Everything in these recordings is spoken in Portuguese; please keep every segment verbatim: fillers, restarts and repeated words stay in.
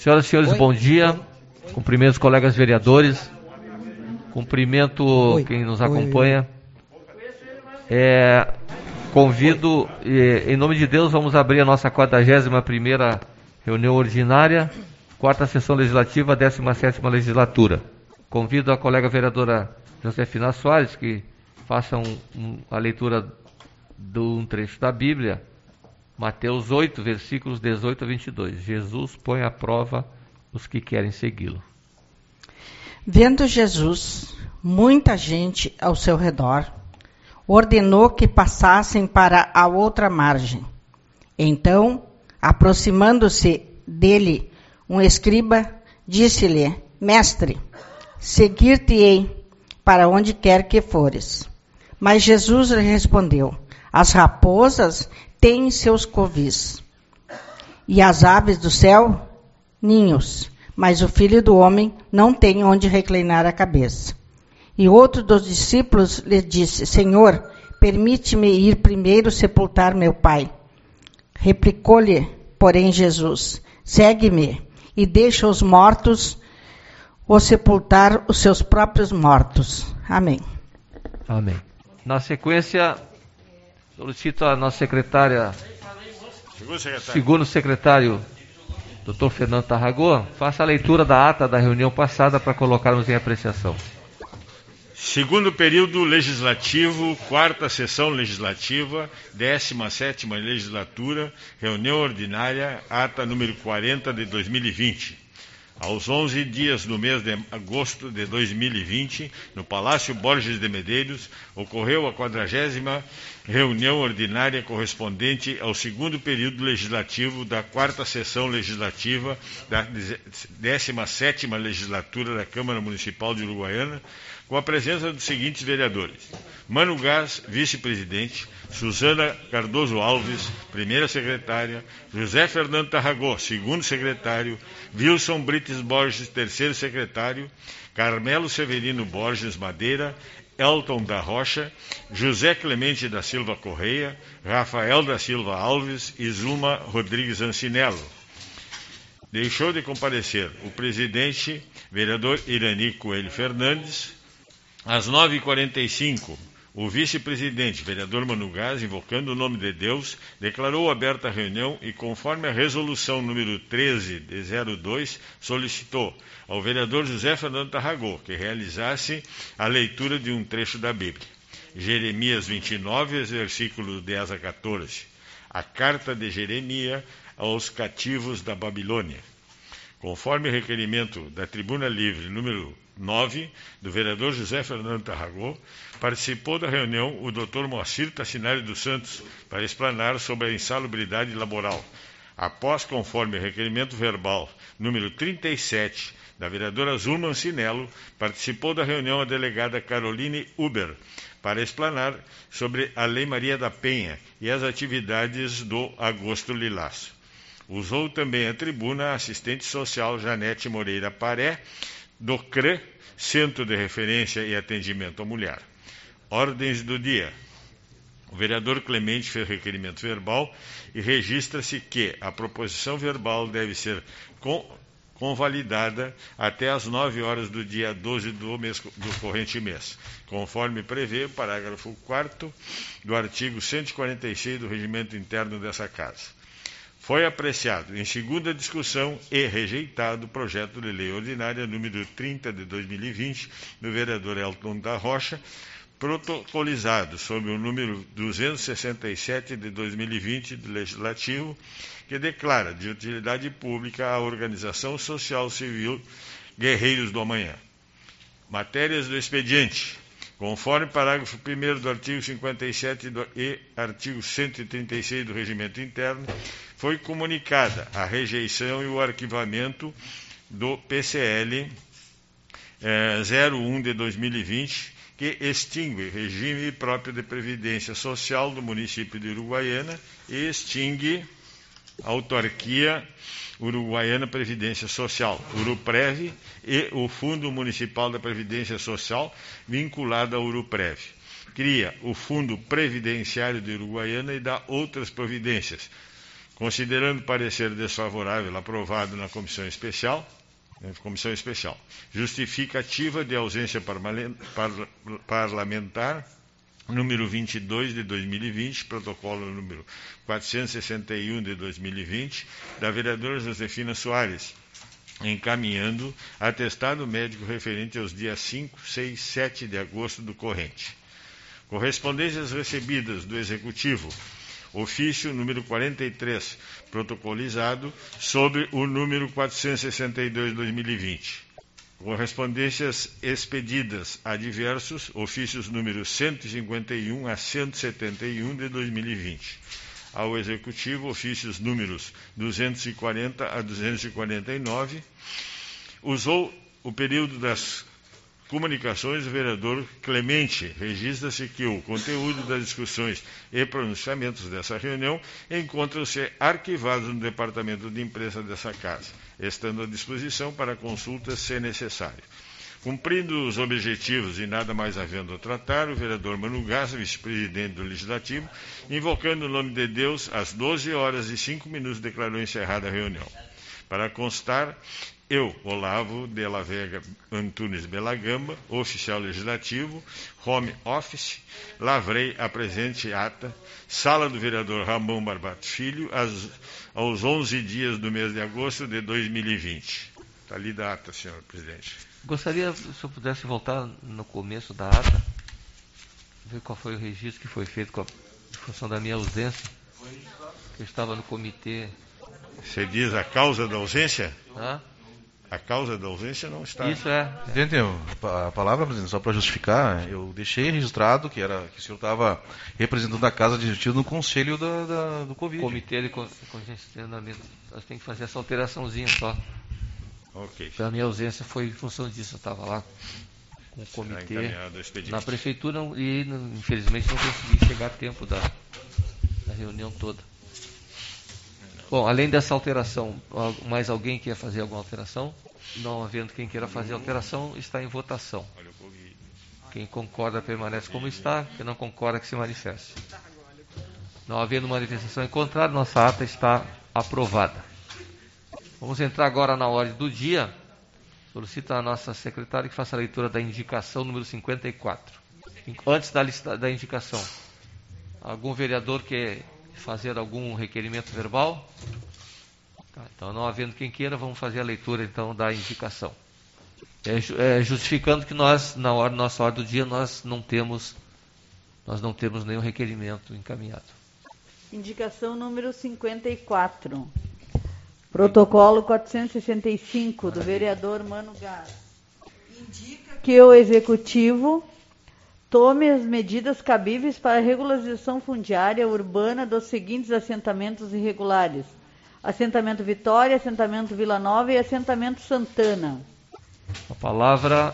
Senhoras e senhores, Oi. bom dia. Cumprimento os colegas vereadores. Cumprimento Oi. quem nos Oi. acompanha. É, convido, e, em nome de Deus, vamos abrir a nossa quadragésima primeira reunião ordinária, quarta sessão legislativa, décima sétima legislatura. Convido a colega vereadora Josefina Soares que faça um, um, a leitura de um trecho da Bíblia, Mateus oito, versículos dezoito a vinte e dois. Jesus põe à prova os que querem segui-lo. Vendo Jesus muita gente ao seu redor, ordenou que passassem para a outra margem. Então, aproximando-se dele, um escriba disse-lhe: Mestre, seguir-te-ei para onde quer que fores. Mas Jesus lhe respondeu: As raposas têm seus covis, e as aves do céu ninhos, mas o Filho do Homem não tem onde reclinar a cabeça. E outro dos discípulos lhe disse: Senhor, permite-me ir primeiro sepultar meu pai. Replicou-lhe, porém, Jesus: Segue-me e deixa os mortos ou sepultar os seus próprios mortos. Amém. Amém. Na sequência, solicito a nossa secretária, Segundo secretário, segundo secretário, doutor Fernando Tarragó, faça a leitura da ata da reunião passada para colocarmos em apreciação. Segundo período legislativo, quarta sessão legislativa, décima sétima legislatura, reunião ordinária, ata número quarenta de dois mil e vinte. Aos onze dias do mês de agosto de dois mil e vinte, no Palácio Borges de Medeiros, ocorreu a quadragésima reunião ordinária correspondente ao segundo período legislativo da quarta sessão legislativa da décima sétima legislatura da Câmara Municipal de Uruguaiana, com a presença dos seguintes vereadores: Mano Gás, vice-presidente; Suzana Cardoso Alves, primeira secretária; José Fernando Tarragó, segundo secretário; Wilson Brites Borges, terceiro secretário; Carmelo Severino Borges Madeira; Elton da Rocha; José Clemente da Silva Correia; Rafael da Silva Alves e Zuma Rodrigues Ancinello. Deixou de comparecer o presidente, vereador Irani Coelho Fernandes. Às nove e quarenta e cinco, o vice-presidente, vereador Mano Gás, invocando o nome de Deus, declarou aberta a reunião e, conforme a resolução número treze de zero dois, solicitou ao vereador José Fernando Tarragó que realizasse a leitura de um trecho da Bíblia. Jeremias vinte e nove, versículos dez a quatorze. A carta de Jeremias aos cativos da Babilônia. Conforme o requerimento da Tribuna Livre número nove, do vereador José Fernando Tarragó, participou da reunião o doutor Moacir Tassinari dos Santos para explanar sobre a insalubridade laboral. Após, conforme o requerimento verbal número trinta e sete, da vereadora Zuma Ancinello, participou da reunião a delegada Caroline Uber para explanar sobre a Lei Maria da Penha e as atividades do Agosto Lilás. Usou também a tribuna a assistente social Janete Moreira Paré, do C R E, Centro de Referência e Atendimento à Mulher. Ordens do dia. O vereador Clemente fez requerimento verbal e registra-se que a proposição verbal deve ser com, convalidada até às nove horas do dia doze do, mês, do corrente mês, conforme prevê o parágrafo quarto do artigo cento e quarenta e seis do Regimento Interno dessa Casa. Foi apreciado em segunda discussão e rejeitado o projeto de lei ordinária número trinta de dois mil e vinte do vereador Elton da Rocha, protocolizado sob o número duzentos e sessenta e sete de dois mil e vinte do Legislativo, que declara de utilidade pública a organização social civil Guerreiros do Amanhã. Matérias do expediente. Conforme parágrafo primeiro do artigo cinquenta e sete do, e artigo cento e trinta e seis do Regimento Interno, foi comunicada a rejeição e o arquivamento do P C L eh, zero um de dois mil e vinte, que extingue regime próprio de previdência social do município de Uruguaiana e extingue a autarquia Uruguaiana Previdência Social, Uruprev, e o Fundo Municipal da Previdência Social, vinculado à Uruprev. Cria o Fundo Previdenciário de Uruguaiana e dá outras providências, Considerando parecer desfavorável aprovado na comissão especial, comissão especial, justificativa de ausência parlamentar, número vinte e dois de dois mil e vinte, protocolo número quatrocentos e sessenta e um de dois mil e vinte, da vereadora Josefina Soares, encaminhando atestado médico referente aos dias cinco, seis, sete de agosto do corrente. Correspondências recebidas do Executivo. Ofício número quarenta e três, protocolizado sobre o número quatrocentos e sessenta e dois de dois mil e vinte. Correspondências expedidas a diversos, ofícios número cento e cinquenta e um a cento e setenta e um de dois mil e vinte. Ao Executivo, ofícios números duzentos e quarenta a duzentos e quarenta e nove. Usou o período das comunicações, o vereador Clemente. Registra-se que o conteúdo das discussões e pronunciamentos dessa reunião encontram-se arquivados no departamento de imprensa dessa casa, estando à disposição para consultas se necessário. Cumprindo os objetivos e nada mais havendo a tratar, o vereador Mano Gás, vice-presidente do Legislativo, invocando o nome de Deus, às doze horas e cinco minutos, declarou encerrada a reunião. Para constar, eu, Olavo de la Vega Antunes Belagamba, oficial legislativo, home office, lavrei a presente ata, sala do vereador Ramon Barbato Filho, às, aos onze dias do mês de agosto de dois mil e vinte. Está lida a ata, senhor presidente. Gostaria, se eu pudesse voltar no começo da ata, ver qual foi o registro que foi feito com a, em função da minha ausência. Eu estava no comitê. Você diz a causa da ausência? Hã? A causa da ausência não está. Isso é. Presidente, a palavra, presidente, só para justificar, eu deixei registrado que, era, que o senhor estava representando a Casa Digestiva no conselho da, da, do Covid. Comitê de congestionamento. Nós temos que fazer essa alteraçãozinha só. Ok. A minha ausência foi em função disso. Eu estava lá com o comitê na prefeitura e, infelizmente, não consegui chegar a tempo da, da reunião toda. Bom, além dessa alteração, mais alguém quer fazer alguma alteração? Não havendo quem queira fazer alteração, está em votação. Quem concorda permanece como está, quem não concorda que se manifeste. Não havendo manifestação em contrário, nossa ata está aprovada. Vamos entrar agora na ordem do dia. Solicito a nossa secretária que faça a leitura da indicação número cinquenta e quatro. Antes da, lista, da indicação, algum vereador quer fazer algum requerimento verbal? Tá, então, não havendo quem queira, vamos fazer a leitura então da indicação. É, é, justificando que nós, na hora, nossa ordem do dia, nós não temos, nós não temos nenhum requerimento encaminhado. Indicação número cinquenta e quatro. Protocolo quatrocentos e sessenta e cinco do vereador Mano Gás. Indica que o Executivo tome as medidas cabíveis para a regularização fundiária urbana dos seguintes assentamentos irregulares: assentamento Vitória, assentamento Vila Nova e assentamento Santana. A palavra,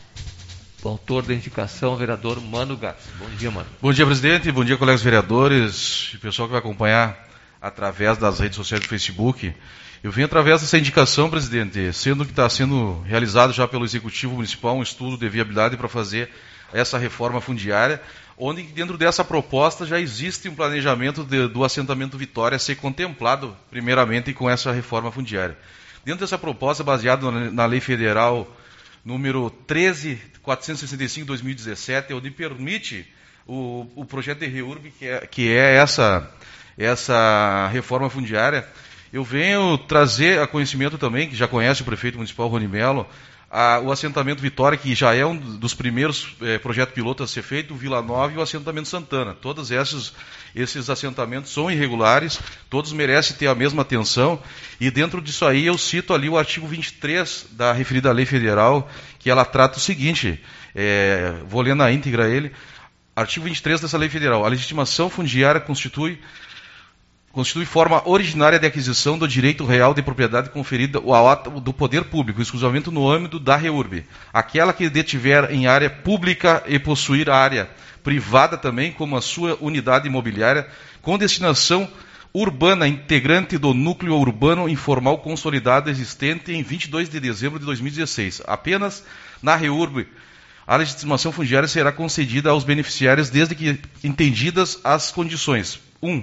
o autor da indicação, o vereador Mano Gás. Bom dia, Mano. Bom dia, presidente. Bom dia, colegas vereadores e pessoal que vai acompanhar através das redes sociais do Facebook. Eu venho através dessa indicação, presidente, sendo que está sendo realizado já pelo Executivo Municipal um estudo de viabilidade para fazer essa reforma fundiária, onde dentro dessa proposta já existe um planejamento de, do assentamento Vitória ser contemplado primeiramente com essa reforma fundiária. Dentro dessa proposta, baseada na, na Lei Federal número treze mil quatrocentos e sessenta e cinco de dois mil e dezessete, onde permite o, o projeto de REURB, que é, que é essa, essa reforma fundiária, eu venho trazer a conhecimento também, que já conhece o prefeito municipal Rony Melo, A, o assentamento Vitória, que já é um dos primeiros é, projetos pilotos a ser feito, o Vila Nova e o assentamento Santana. Todos esses, esses assentamentos são irregulares, todos merecem ter a mesma atenção, e dentro disso aí eu cito ali o artigo vinte e três da referida lei federal, que ela trata o seguinte, é, vou ler na íntegra ele, artigo vinte e três dessa lei federal: a legitimação fundiária constitui constitui forma originária de aquisição do direito real de propriedade conferida ao ato do poder público, exclusivamente no âmbito da REURB. Aquela que detiver em área pública e possuir área privada também como a sua unidade imobiliária, com destinação urbana integrante do núcleo urbano informal consolidado existente em vinte e dois de dezembro de dois mil e dezesseis. Apenas na REURB, a legitimação fundiária será concedida aos beneficiários desde que entendidas as condições. um.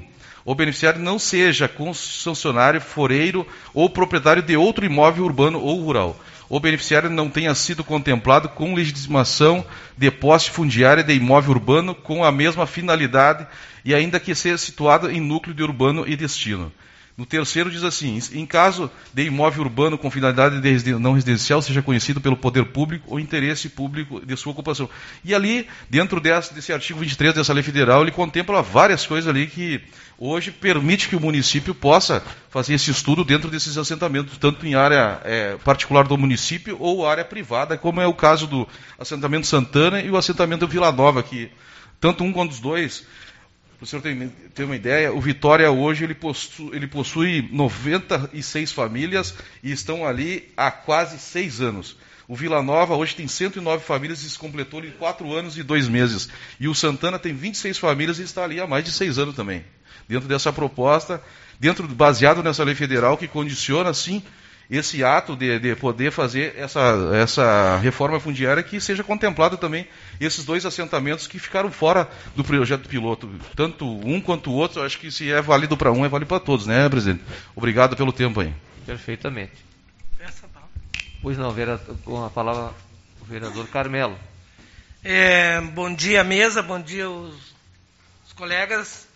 o beneficiário não seja concessionário, foreiro ou proprietário de outro imóvel urbano ou rural. O beneficiário não tenha sido contemplado com legitimação de posse fundiária de imóvel urbano com a mesma finalidade e ainda que seja situado em núcleo de urbano e destino. No terceiro diz assim, em caso de imóvel urbano com finalidade de residen- não residencial, seja conhecido pelo poder público ou interesse público de sua ocupação. E ali, dentro desse, desse artigo vinte e três dessa lei federal, ele contempla várias coisas ali que hoje permite que o município possa fazer esse estudo dentro desses assentamentos, tanto em área é, particular do município ou área privada, como é o caso do assentamento Santana e o assentamento Vila Nova, que tanto um quanto os dois... Para o senhor ter, ter uma ideia, o Vitória hoje ele possui, ele possui noventa e seis famílias e estão ali há quase seis anos. O Vila Nova hoje tem cento e nove famílias e se completou em quatro anos e dois meses. E o Santana tem vinte e seis famílias e está ali há mais de seis anos também. Dentro dessa proposta, dentro, baseado nessa lei federal que condiciona, sim, esse ato de, de poder fazer essa, essa reforma fundiária que seja contemplado também esses dois assentamentos que ficaram fora do projeto piloto. Tanto um quanto o outro, eu acho que se é válido para um, é válido para todos, né, presidente? Obrigado pelo tempo aí. Perfeitamente. Pois não, vereador, com a palavra o vereador Carmelo. É, bom dia, mesa, bom dia os, os colegas.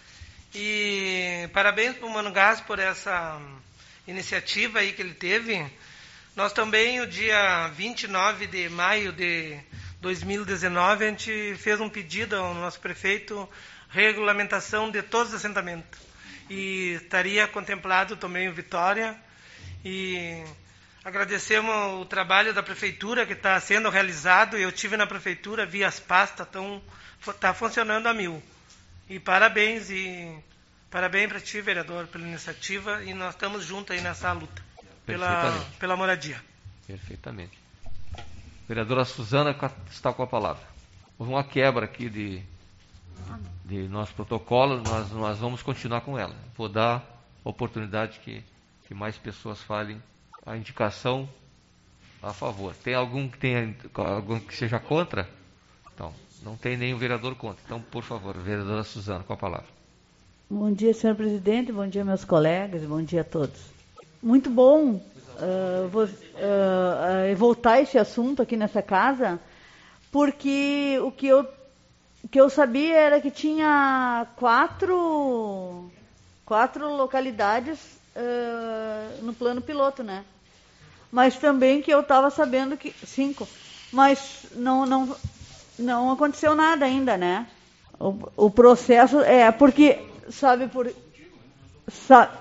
E parabéns para o Mano Gás por essa iniciativa aí que ele teve. Nós também, o dia vinte e nove de maio de dois mil e dezenove, a gente fez um pedido ao nosso prefeito, regulamentação de todos os assentamentos. E estaria contemplado também o Vitória. E agradecemos o trabalho da prefeitura que está sendo realizado. Eu tive na prefeitura, vi as pastas, está funcionando a mil. E parabéns, e parabéns para ti, vereador, pela iniciativa, e nós estamos juntos aí nessa luta pela, pela moradia. Perfeitamente. Vereadora Suzana está com a palavra. Houve uma quebra aqui de, de nosso protocolo, nós, nós vamos continuar com ela. Vou dar oportunidade que, que mais pessoas falem a indicação a favor. Tem algum que, tenha, algum que seja contra? Então, não tem nenhum vereador contra. Então, por favor, vereadora Suzana, com a palavra. Bom dia, senhor presidente, bom dia, meus colegas, bom dia a todos. Muito bom uh, vou, uh, uh, voltar esse assunto aqui nessa casa, porque o que eu, o que eu sabia era que tinha quatro, quatro localidades uh, no plano piloto, né? Mas também que eu estava sabendo que... Cinco. Mas não, não, não aconteceu nada ainda, né? O, o processo é porque... Sabe por... Sa...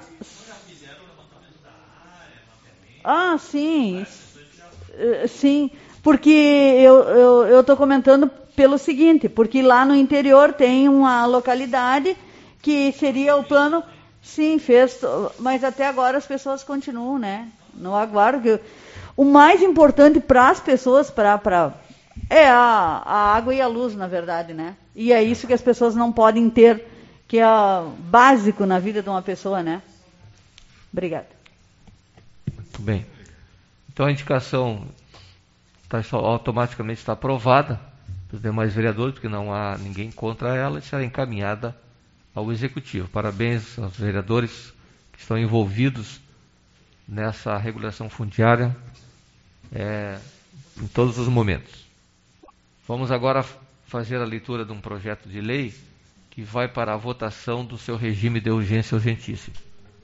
Ah, sim. Sim, porque eu estou comentando pelo seguinte, porque lá no interior tem uma localidade que seria o plano... Sim, fez, mas até agora as pessoas continuam, né? No aguardo. O mais importante para as pessoas, para... Pra, é a, a água e a luz, na verdade, né? E é isso que as pessoas não podem ter, que é básico na vida de uma pessoa, né? Obrigada. Muito bem. Então a indicação tá, automaticamente está aprovada pelos demais vereadores, porque não há ninguém contra ela, e será encaminhada ao Executivo. Parabéns aos vereadores que estão envolvidos nessa regulação fundiária é, em todos os momentos. Vamos agora fazer a leitura de um projeto de lei que vai para a votação do seu regime de urgência urgentíssima.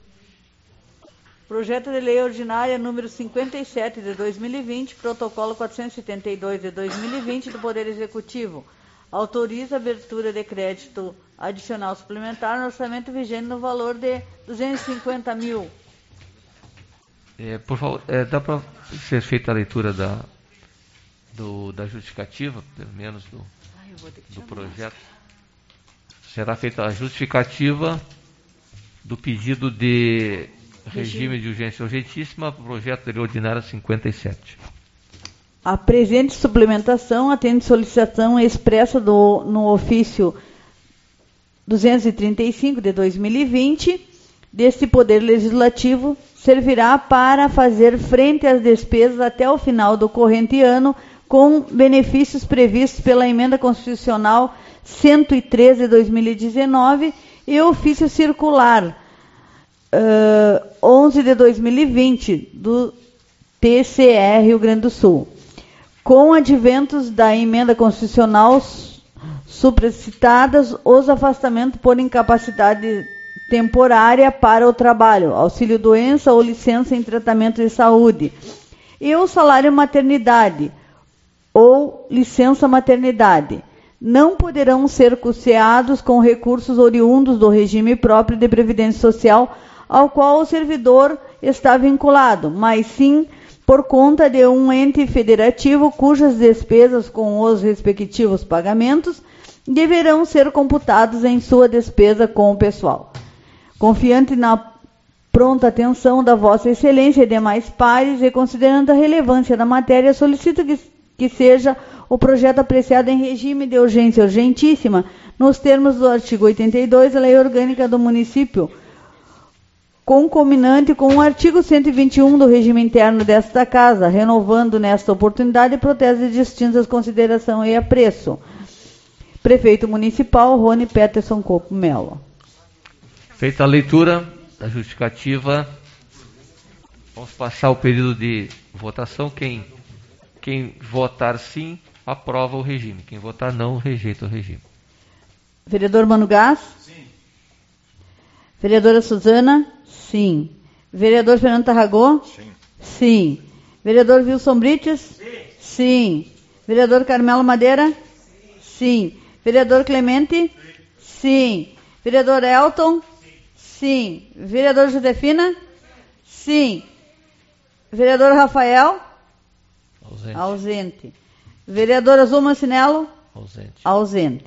Projeto de Lei Ordinária número cinquenta e sete de dois mil e vinte, Protocolo quatrocentos e setenta e dois de dois mil e vinte do Poder Executivo. Autoriza a abertura de crédito adicional suplementar no orçamento vigente no valor de duzentos e cinquenta mil. É, por favor, é, dá para ser feita a leitura da, do, da justificativa, pelo menos do, Ai, eu vou ter que do chamar. projeto. Será feita a justificativa do pedido de regime de urgência urgentíssima, projeto de lei ordinária cinquenta e sete. A presente suplementação atende solicitação expressa do, no ofício duzentos e trinta e cinco de dois mil e vinte deste Poder Legislativo, servirá para fazer frente às despesas até o final do corrente ano com benefícios previstos pela Emenda Constitucional cento e treze de dois mil e dezenove, e ofício circular uh, onze de dois mil e vinte do T C E Rio Grande do Sul. Com adventos da emenda constitucional supracitadas, os afastamentos por incapacidade temporária para o trabalho, auxílio-doença ou licença em tratamento de saúde, e o salário maternidade ou licença-maternidade, não poderão ser custeados com recursos oriundos do regime próprio de previdência social ao qual o servidor está vinculado, mas sim por conta de um ente federativo cujas despesas com os respectivos pagamentos deverão ser computados em sua despesa com o pessoal. Confiante na pronta atenção da Vossa Excelência e demais pares e considerando a relevância da matéria, solicito que, que seja o projeto apreciado em regime de urgência urgentíssima, nos termos do artigo oitenta e dois da Lei Orgânica do Município, concominante com o artigo cento e vinte e um do regime interno desta Casa, renovando nesta oportunidade protestos de distintas consideração e apreço. Prefeito Municipal, Rony Peterson Copo Melo. Feita a leitura da justificativa, vamos passar o período de votação. Quem, quem votar sim, aprova o regime. Quem votar não, rejeita o regime. Vereador Mano Gás? Sim. Vereadora Suzana? Sim. Vereador Fernando Tarragó? Sim. Sim. Vereador Wilson Brites? Sim. Sim. Vereador Carmelo Madeira? Sim. Sim. Vereador Clemente? Sim. Sim. Vereador Elton? Sim. Vereador Josefina? Sim. Vereador Rafael? Ausente. Ausente. Vereadora Zuma Cinelo? Ausente. Ausente.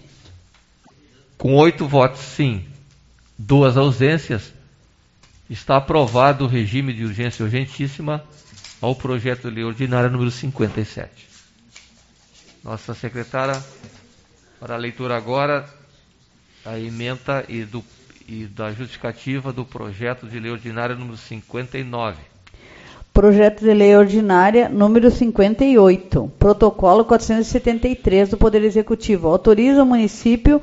Com oito votos sim, duas ausências, está aprovado o regime de urgência urgentíssima ao projeto de lei ordinária número cinquenta e sete. Nossa secretária, para a leitura agora, a ementa e, do, e da justificativa do projeto de lei ordinária número cinquenta e nove. Projeto de lei ordinária número cinquenta e oito, protocolo quatrocentos e setenta e três do Poder Executivo, autoriza o município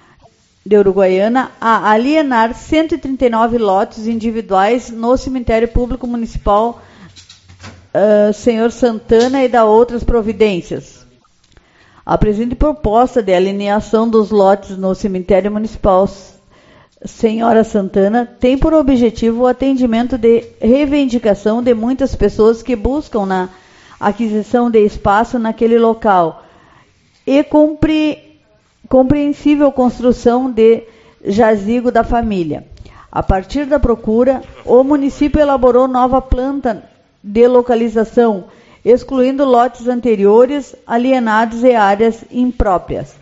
de Uruguaiana a alienar cento e trinta e nove lotes individuais no cemitério público municipal uh, Senhor Santana e da outras providências. A presente proposta de alienação dos lotes no cemitério municipal Senhora Santana tem por objetivo o atendimento de reivindicação de muitas pessoas que buscam na aquisição de espaço naquele local e compre, compreensível construção de jazigo da família. A partir da procura, o município elaborou nova planta de localização, excluindo lotes anteriores, alienados e áreas impróprias.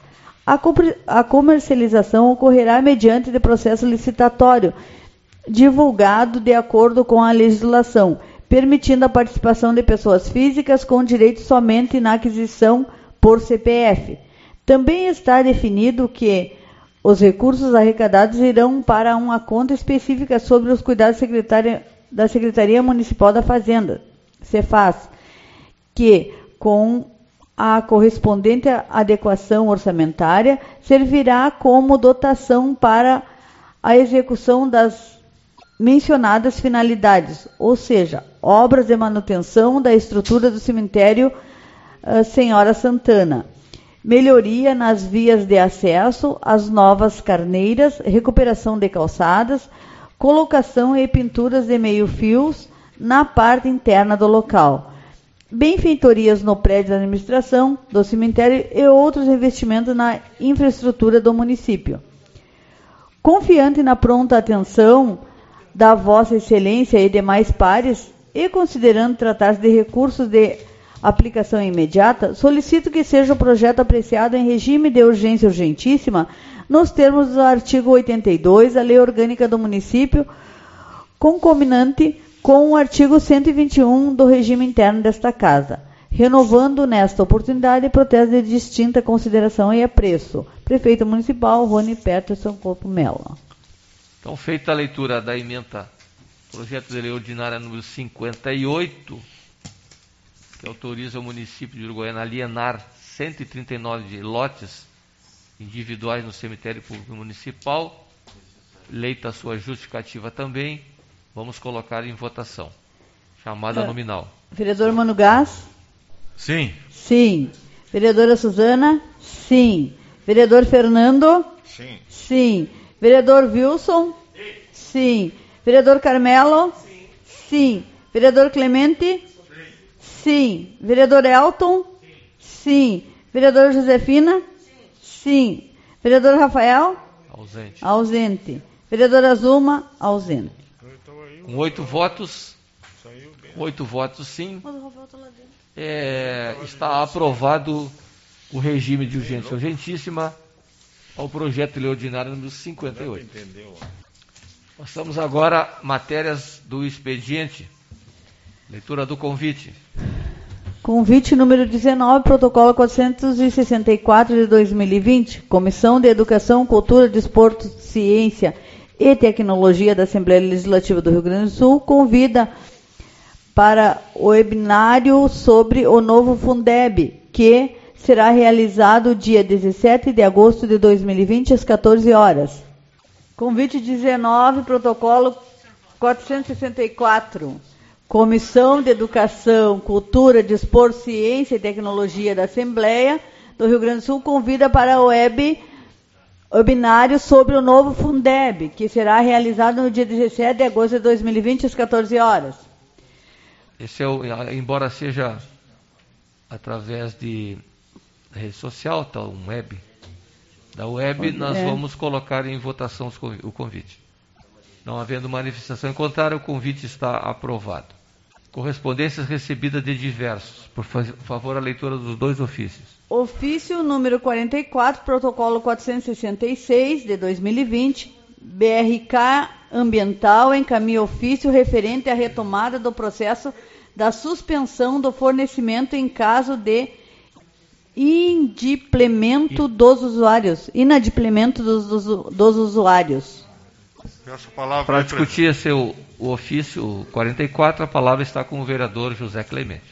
A comercialização ocorrerá mediante de processo licitatório, divulgado de acordo com a legislação, permitindo a participação de pessoas físicas com direito somente na aquisição por C P F. Também está definido que os recursos arrecadados irão para uma conta específica sobre os cuidados da Secretaria Municipal da Fazenda, Cefaz, que, com a correspondente adequação orçamentária, servirá como dotação para a execução das mencionadas finalidades, ou seja, obras de manutenção da estrutura do cemitério uh, Senhora Santana, melhoria nas vias de acesso às novas carneiras, recuperação de calçadas, colocação e pinturas de meio-fios na parte interna do local, benfeitorias no prédio da administração do cemitério e outros investimentos na infraestrutura do município. Confiante na pronta atenção da Vossa Excelência e demais pares, e considerando tratar-se de recursos de aplicação imediata, solicito que seja o projeto apreciado em regime de urgência urgentíssima, nos termos do artigo oitenta e dois da Lei Orgânica do Município, concominante com o artigo cento e vinte e um do regime interno desta Casa, renovando nesta oportunidade protesto de distinta consideração e apreço. Prefeito Municipal, Rony Peterson Copo Melo. Então, feita a leitura da ementa, projeto de lei ordinária número cinquenta e oito, que autoriza o município de Uruguaiana a alienar cento e trinta e nove lotes individuais no cemitério público municipal, leita a sua justificativa também, vamos colocar em votação. Chamada Ah. nominal. Vereador Mano Gás? Sim. Sim. Vereadora Suzana? Sim. Vereador Fernando? Sim. Sim. Vereador Wilson? Sim. Vereador Carmelo? Sim. Sim. Vereador Clemente? Sim. Vereador Elton? Sim. Vereador Josefina? Sim. Vereador Rafael? Ausente. Ausente. Vereadora Zuma? Ausente. Com oito votos, oito votos sim, é, está aprovado o regime de urgência urgentíssima ao projeto de lei ordinário número cinquenta e oito. Passamos agora a matérias do expediente. Leitura do convite. Convite número dezenove, protocolo quatrocentos e sessenta e quatro de dois mil e vinte, Comissão de Educação, Cultura, Desporto, Ciência e Tecnologia da Assembleia Legislativa do Rio Grande do Sul convida para o webinário sobre o novo Fundeb, que será realizado dia dezessete de agosto de dois mil e vinte, às quatorze horas. Convite dezenove, protocolo quatrocentos e sessenta e quatro. Comissão de Educação, Cultura, Desporto, Ciência e Tecnologia da Assembleia do Rio Grande do Sul convida para o web, webinário sobre o novo Fundeb, que será realizado no dia dezessete de agosto de dois mil e vinte, às quatorze horas. Esse é o, embora seja através de rede social, tá, um web, da web, nós É. vamos colocar em votação os convi- o convite. Não havendo manifestação em contrário, o convite está aprovado. Correspondências recebidas de diversos. Por fa- favor, a leitura dos dois ofícios. Ofício número quarenta e quatro, protocolo quatrocentos e sessenta e seis de dois mil e vinte, B R K Ambiental encaminha ofício referente à retomada do processo da suspensão do fornecimento em caso de indimplemento dos usuários. Inadimplemento dos, dos, dos usuários. Peço a palavra Para aí, discutir esse, o, o ofício quarenta e quatro, a palavra está com o vereador José Clemente.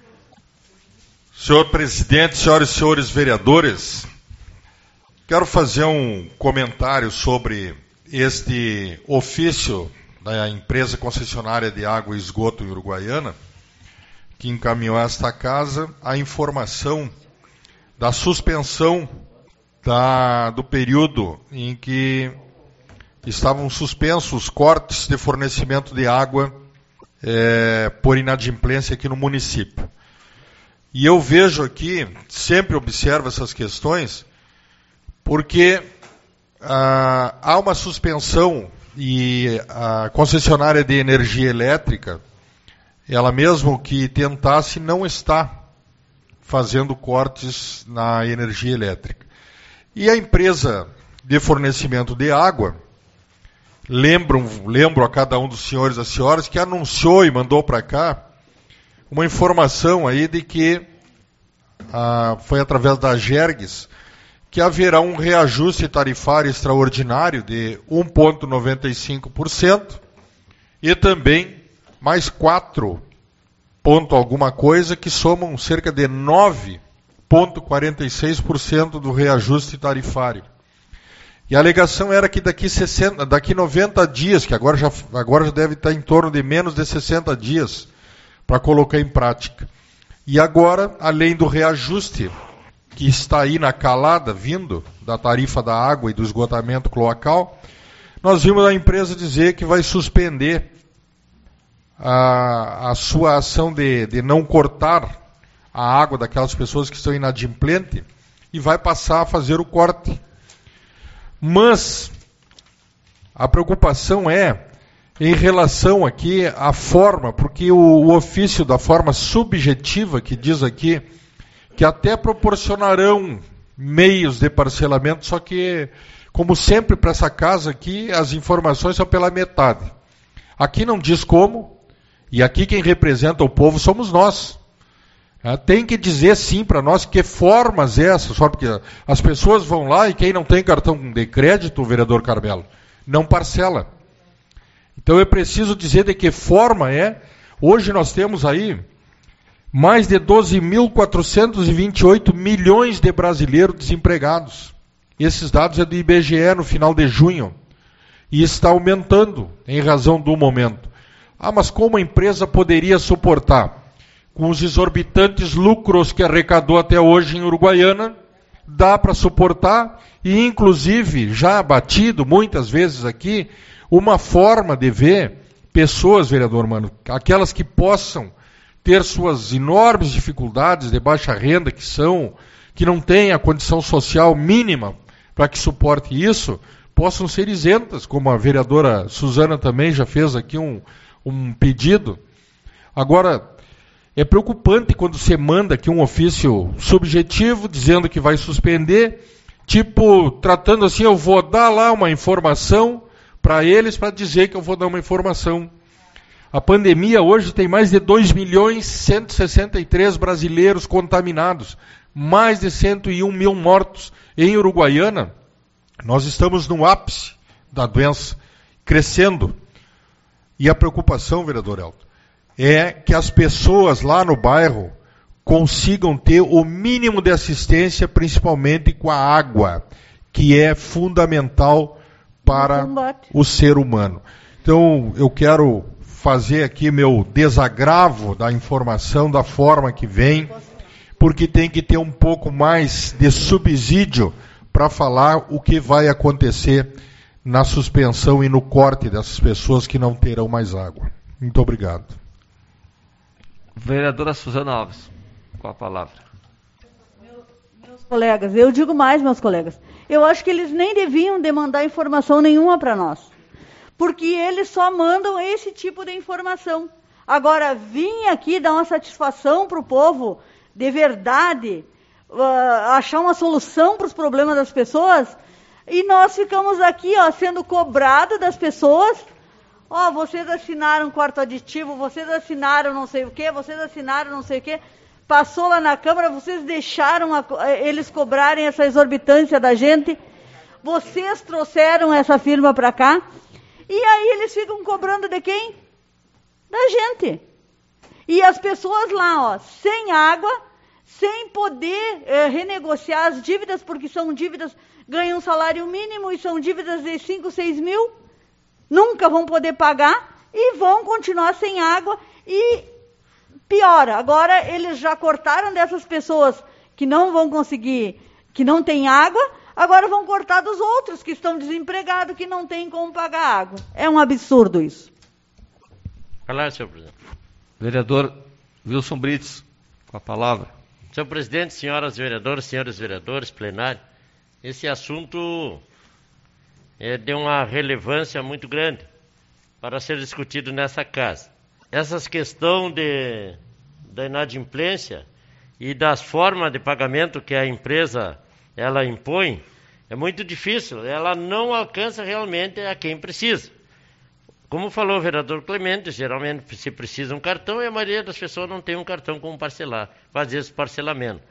Senhor presidente, senhoras e senhores vereadores, quero fazer um comentário sobre este ofício da empresa concessionária de água e esgoto em Uruguaiana, que encaminhou a esta casa a informação da suspensão da, do período em que estavam suspensos os cortes de fornecimento de água é, por inadimplência aqui no município. E eu vejo aqui, sempre observo essas questões, porque ah, há uma suspensão e a concessionária de energia elétrica, ela mesmo que tentasse, não está fazendo cortes na energia elétrica. E a empresa de fornecimento de água, lembro, lembro a cada um dos senhores e das senhoras que anunciou e mandou para cá uma informação aí de que, ah, foi através da Gergues, que haverá um reajuste tarifário extraordinário de um vírgula noventa e cinco por cento e também mais quatro ponto alguma coisa, que somam cerca de nove vírgula quarenta e seis por cento do reajuste tarifário. E a alegação era que daqui, sessenta, daqui noventa dias, que agora já, agora já deve estar em torno de menos de sessenta dias, para colocar em prática. E agora, além do reajuste, que está aí na calada, vindo da tarifa da água e do esgotamento cloacal, nós vimos a empresa dizer que vai suspender a, a sua ação de, de não cortar a água daquelas pessoas que estão inadimplentes e vai passar a fazer o corte. Mas a preocupação é em relação aqui à forma, porque o, o ofício da forma subjetiva que diz aqui, que até proporcionarão meios de parcelamento, só que, como sempre para essa casa aqui, as informações são pela metade. Aqui não diz como, e aqui quem representa o povo somos nós. É, tem que dizer sim para nós que formas essas, só porque as pessoas vão lá e quem não tem cartão de crédito, vereador Carmelo, não parcela. Então é preciso dizer de que forma é. Hoje nós temos aí mais de doze mil quatrocentos e vinte e oito milhões de brasileiros desempregados. Esses dados é do I B G E no final de junho. e está aumentando em razão do momento. Ah, mas como a empresa poderia suportar? Com os exorbitantes lucros que arrecadou até hoje em Uruguaiana, dá para suportar, e inclusive, já abatido muitas vezes aqui, uma forma de ver pessoas, vereador Mano, aquelas que possam ter suas enormes dificuldades de baixa renda, que são, que não têm a condição social mínima para que suporte isso, possam ser isentas, como a vereadora Suzana também já fez aqui um, um pedido. Agora, é preocupante quando você manda aqui um ofício subjetivo, dizendo que vai suspender, tipo, tratando assim, eu vou dar lá uma informação para eles, para dizer que eu vou dar uma informação. A pandemia hoje tem mais de dois milhões cento e sessenta e três brasileiros contaminados, mais de cento e um mil mortos. Em Uruguaiana, nós estamos no ápice da doença, crescendo. E a preocupação, vereador Elton, é que as pessoas lá no bairro consigam ter o mínimo de assistência, principalmente com a água, que é fundamental para o ser humano. Então, eu quero fazer aqui meu desagravo da informação da forma que vem, porque tem que ter um pouco mais de subsídio para falar o que vai acontecer na suspensão e no corte dessas pessoas que não terão mais água. Muito obrigado. Vereadora Suzana Alves, com a palavra. Meus colegas, eu digo mais, meus colegas, eu acho que eles nem deviam demandar informação nenhuma para nós, porque eles só mandam esse tipo de informação. Agora, vim aqui dar uma satisfação para o povo, de verdade, uh, achar uma solução para os problemas das pessoas, e nós ficamos aqui, ó, sendo cobrados das pessoas. Ó, oh, vocês assinaram quarto aditivo, vocês assinaram não sei o quê, vocês assinaram não sei o quê. Passou lá na Câmara, vocês deixaram a, eles cobrarem essa exorbitância da gente. Vocês trouxeram essa firma para cá. E aí eles ficam cobrando de quem? Da gente. E as pessoas lá, ó, sem água, sem poder eh, renegociar as dívidas, porque são dívidas, ganham um salário mínimo e são dívidas de cinco, seis mil. Nunca vão poder pagar e vão continuar sem água. E piora, agora eles já cortaram dessas pessoas que não vão conseguir, que não têm água, agora vão cortar dos outros que estão desempregados, que não têm como pagar água. É um absurdo isso. Falar, senhor presidente. Vereador Wilson Brits, com a palavra. Senhor presidente, senhoras veredoras, senhores vereadores, plenário, esse assunto é de uma relevância muito grande para ser discutido nessa casa. Essas questões de, da inadimplência e das formas de pagamento que a empresa ela impõe, é muito difícil, ela não alcança realmente a quem precisa. Como falou o vereador Clemente, geralmente se precisa um cartão e a maioria das pessoas não tem um cartão como parcelar, fazer esse parcelamento.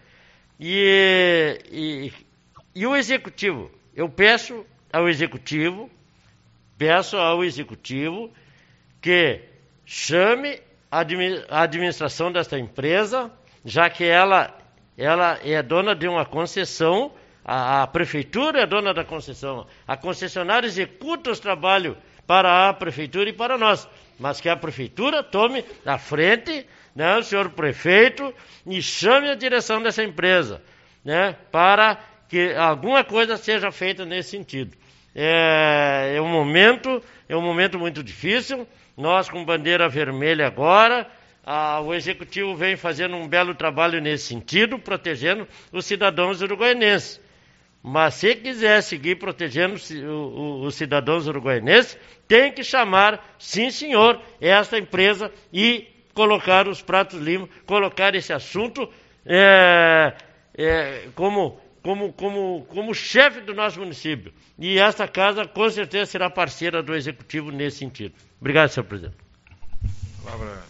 E, e, e o executivo, eu peço ao executivo, peço ao executivo que chame a administração desta empresa, já que ela, ela é dona de uma concessão, a, a prefeitura é dona da concessão, a concessionária executa os trabalhos para a prefeitura e para nós, mas que a prefeitura tome a frente, né, o senhor prefeito, e chame a direção dessa empresa, né, para que alguma coisa seja feita nesse sentido. É, é um momento, é um momento muito difícil. Nós com bandeira vermelha agora, a, o executivo vem fazendo um belo trabalho nesse sentido, protegendo os cidadãos uruguaianenses. Mas se quiser seguir protegendo os, os, os cidadãos uruguaianenses, tem que chamar, sim senhor, esta empresa e colocar os pratos limpos, colocar esse assunto é, é, como como, como, como chefe do nosso município. E esta casa, com certeza, será parceira do Executivo nesse sentido. Obrigado, senhor presidente. Palavra.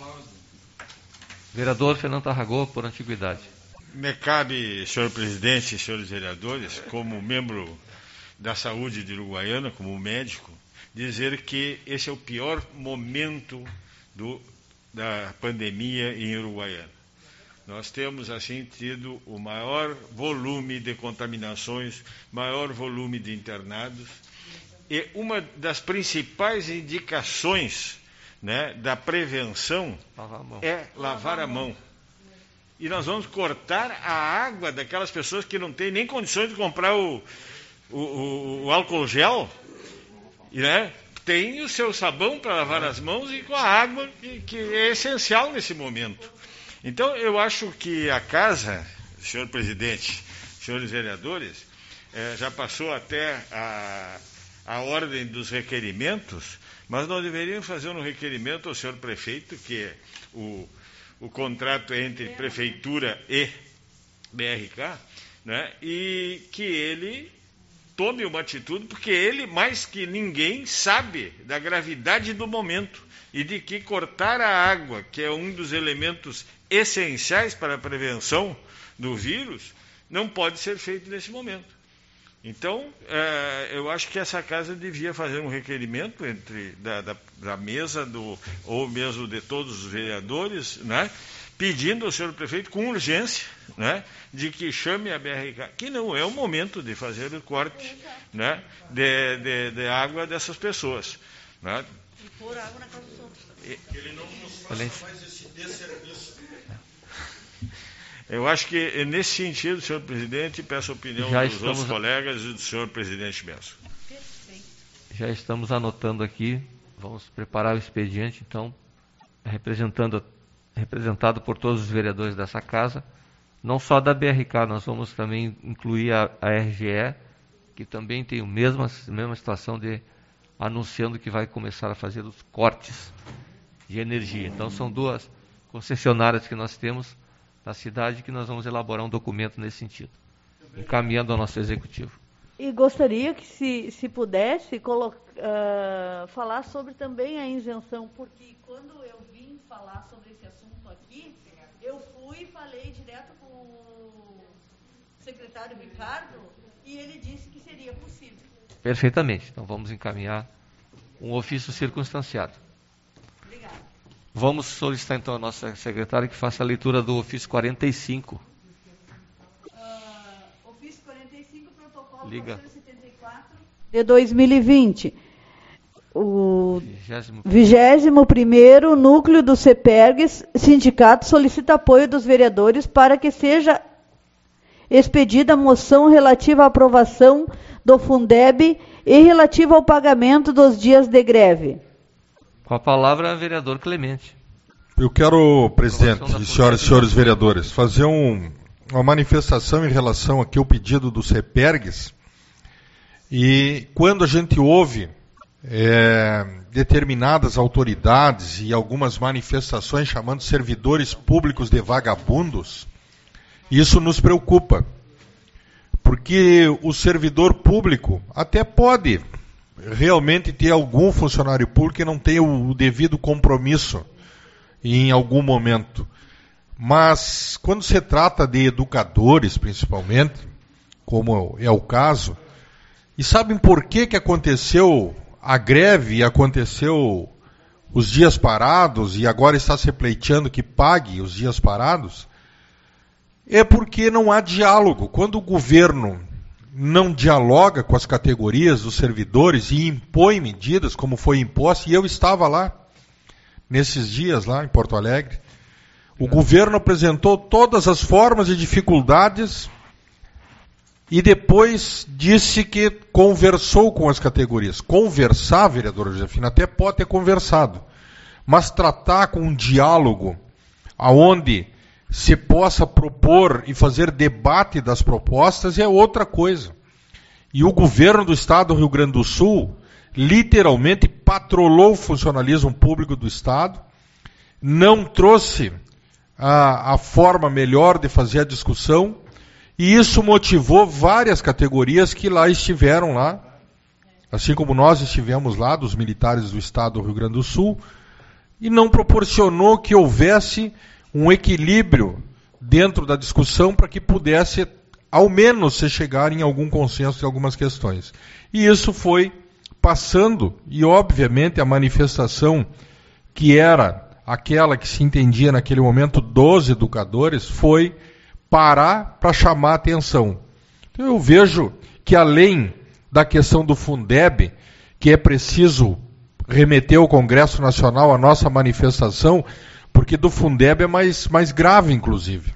Vereador Fernando Tarragó, por antiguidade. Me cabe, senhor presidente e senhores vereadores, como membro da saúde de Uruguaiana, como médico, dizer que esse é o pior momento do, da pandemia em Uruguaiana. Nós temos, assim, tido o maior volume de contaminações, maior volume de internados, E uma das principais indicações, né, da prevenção Lavar a mão. é lavar a mão. E nós vamos cortar a água daquelas pessoas que não têm nem condições de comprar o, o, o, o álcool gel, e, né, tem o seu sabão para lavar as mãos e com a água que, que é essencial nesse momento. Então, eu acho que a casa, senhor presidente, senhores vereadores, eh, já passou até a, a ordem dos requerimentos, mas nós deveríamos fazer um requerimento ao senhor prefeito, que o, o contrato é entre prefeitura e B R K, né, e que ele tome uma atitude, porque ele, mais que ninguém, sabe da gravidade do momento e de que cortar a água, que é um dos elementos essenciais para a prevenção do vírus, não pode ser feito nesse momento. Então, é, eu acho que essa casa devia fazer um requerimento entre da, da, da mesa do, ou mesmo de todos os vereadores, né, pedindo ao senhor prefeito com urgência, né, de que chame a B R K, que não é o momento de fazer o corte, né, de, de, de água dessas pessoas. Né. E pôr água na casa dos outros. Que ele não nos faça mais esse desserviço. Eu acho que, nesse sentido, senhor presidente, peço a opinião Já dos estamos... outros colegas e do senhor presidente Benção. Já estamos anotando aqui, vamos preparar o expediente, então, representando, representado por todos os vereadores dessa casa, não só da B R K, nós vamos também incluir a, a R G E, que também tem a mesma, mesma situação de anunciando que vai começar a fazer os cortes de energia. Então, são duas concessionárias que nós temos na cidade que nós vamos elaborar um documento nesse sentido, encaminhando ao nosso executivo. E gostaria que, se, se pudesse, colocar, uh, falar sobre também a isenção, porque quando eu vim falar sobre esse assunto aqui, eu fui e falei direto com o secretário Ricardo e ele disse que seria possível. Perfeitamente. Então, vamos encaminhar um ofício circunstanciado. Obrigada. Vamos solicitar, então, a nossa secretária que faça a leitura do ofício quarenta e cinco. Uh, ofício quarenta e cinco, protocolo Liga. quatrocentos e setenta e quatro de dois mil e vinte. O vigésimo primeiro núcleo do CEPERGS, sindicato, solicita apoio dos vereadores para que seja expedida a moção relativa à aprovação do Fundeb e relativa ao pagamento dos dias de greve. Com a palavra, vereador Clemente. Eu quero, presidente e senhoras e senhores vereadores, fazer um, uma manifestação em relação aqui ao pedido do CEPERGS. E quando a gente ouve é, determinadas autoridades e algumas manifestações chamando servidores públicos de vagabundos, isso nos preocupa. Porque o servidor público até pode realmente ter algum funcionário público que não tenha o devido compromisso em algum momento. Mas quando se trata de educadores, principalmente, como é o caso, e sabem por que que aconteceu a greve e aconteceu os dias parados e agora está se pleiteando que pague os dias parados? É porque não há diálogo. Quando o governo não dialoga com as categorias dos servidores e impõe medidas, como foi imposto, e eu estava lá, nesses dias lá em Porto Alegre, o governo apresentou todas as formas de dificuldades e depois disse que conversou com as categorias. Conversar, vereadora Josefina, até pode ter conversado, mas tratar com um diálogo aonde se possa propor e fazer debate das propostas é outra coisa. E o governo do Estado do Rio Grande do Sul literalmente patrolou o funcionalismo público do Estado, não trouxe a, a forma melhor de fazer a discussão, e isso motivou várias categorias que lá estiveram lá, assim como nós estivemos lá, dos militares do Estado do Rio Grande do Sul, e não proporcionou que houvesse um equilíbrio dentro da discussão para que pudesse, ao menos, se chegar em algum consenso em algumas questões. E isso foi passando, e obviamente a manifestação que era aquela que se entendia naquele momento dos educadores foi parar para chamar a atenção. Então eu vejo que além da questão do Fundeb, que é preciso remeter ao Congresso Nacional a nossa manifestação, porque do Fundeb é mais, mais grave, inclusive.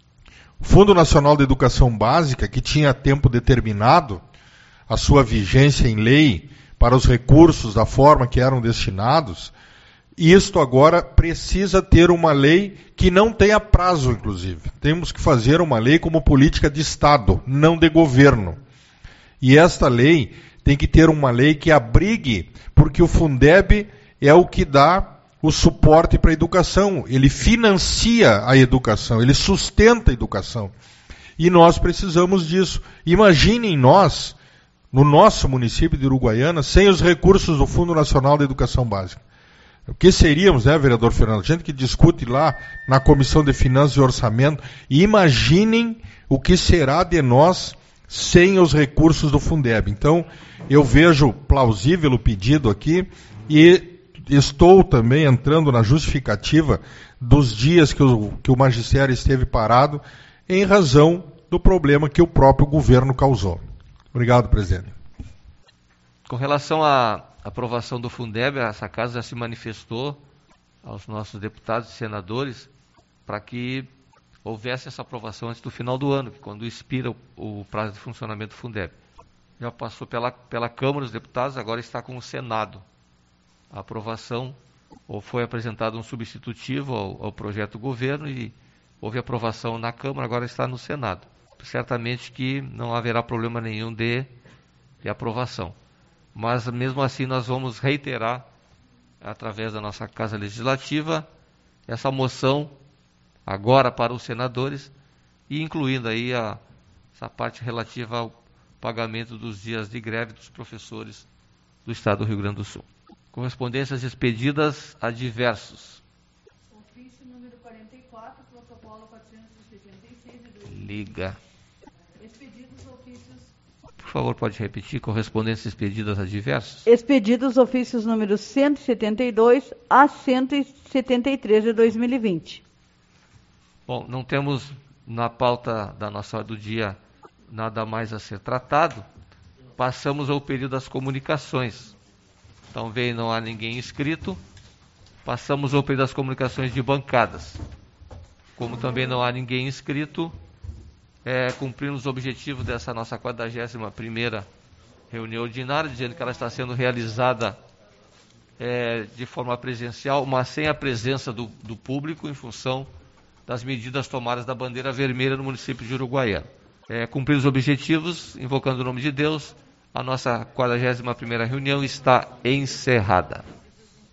O Fundo Nacional de Educação Básica, que tinha tempo determinado a sua vigência em lei para os recursos da forma que eram destinados, isto agora precisa ter uma lei que não tenha prazo, inclusive. Temos que fazer uma lei como política de Estado, não de governo. E esta lei tem que ter uma lei que abrigue, porque o Fundeb é o que dá o suporte para a educação. Ele financia a educação, ele sustenta a educação. E nós precisamos disso. Imaginem nós, no nosso município de Uruguaiana, sem os recursos do Fundo Nacional de Educação Básica. O que seríamos, né, vereador Fernando? Gente que discute lá na Comissão de Finanças e Orçamento. E imaginem o que será de nós sem os recursos do Fundeb. Então, eu vejo plausível o pedido aqui e estou também entrando na justificativa dos dias que o, que o magistério esteve parado em razão do problema que o próprio governo causou. Obrigado, presidente. Com relação à aprovação do Fundeb, essa casa já se manifestou aos nossos deputados e senadores para que houvesse essa aprovação antes do final do ano, que quando expira o, o prazo de funcionamento do Fundeb. Já passou pela, pela Câmara dos Deputados, agora está com o Senado. A aprovação, ou foi apresentado um substitutivo ao, ao projeto do governo e houve aprovação na Câmara, agora está no Senado. Certamente que não haverá problema nenhum de, de aprovação. Mas mesmo assim nós vamos reiterar, através da nossa Casa Legislativa, essa moção agora para os senadores e incluindo aí a, essa parte relativa ao pagamento dos dias de greve dos professores do Estado do Rio Grande do Sul. Correspondências expedidas a diversos. Ofício número quarenta e quatro, protocolo quatrocentos e sessenta e seis de dois mil. Liga. Expedidos ofícios. Por favor, pode repetir. Correspondências expedidas a diversos. Expedidos ofícios número cento e setenta e dois a cento e setenta e três de dois mil e vinte. Bom, não temos na pauta da nossa hora do dia nada mais a ser tratado. Passamos ao período das comunicações. Então, veio, não há ninguém inscrito. Passamos ao período das comunicações de bancadas. Como também não há ninguém inscrito, é, cumprimos os objetivos dessa nossa quadragésima primeira reunião ordinária, dizendo que ela está sendo realizada é, de forma presencial, mas sem a presença do, do público, em função das medidas tomadas da bandeira vermelha no município de Uruguaiana. É, cumprir os objetivos, invocando o nome de Deus, a nossa quadragésima primeira reunião está encerrada.